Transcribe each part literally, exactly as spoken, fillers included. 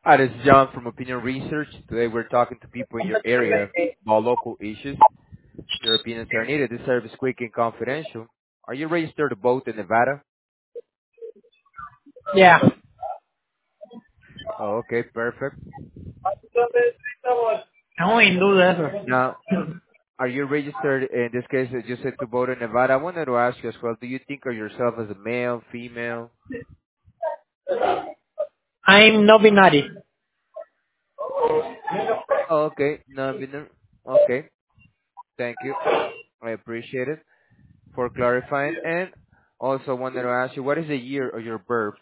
Hi, this is John from Opinion Research. Today we're talking to people in your area about local issues. Your opinions are needed. This service is quick and confidential. Are you registered to vote in Nevada? Yeah. Oh, okay, perfect. No, en duda eso. Now, are you registered, in this case, as you said to vote in Nevada? I wanted to ask you as well, do you think of yourself as a male, female? I'm no binary. Oh, okay, non-binary. Okay, thank you. I appreciate it for clarifying. And also wanted to ask you, what is the year of your birth?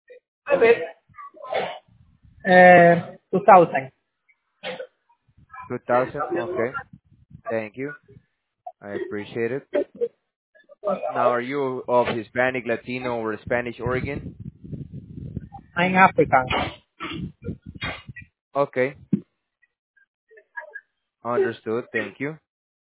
Uh, two thousand. two thousand? Okay, thank you. I appreciate it. Now, are you of Hispanic, Latino, or Spanish origin? I'm African. Okay, understood. Thank you.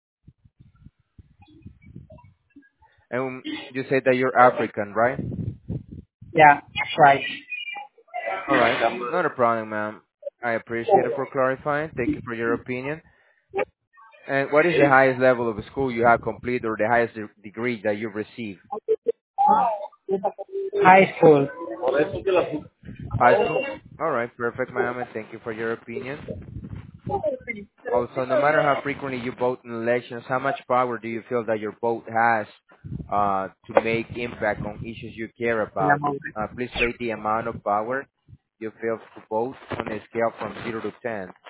And you said that you're African, right? Yeah, that's right. All right, not a problem, ma'am. I appreciate it for clarifying. Thank you for your opinion. And what is the highest level of school you have completed, or the highest de- degree that you've received? High school. High school? All right, perfect, ma'am, and thank you for your opinion. Also, no matter how frequently you vote in elections, how much power do you feel that your vote has uh, to make impact on issues you care about? Uh, please rate the amount of power you feel to vote on a scale from zero to ten.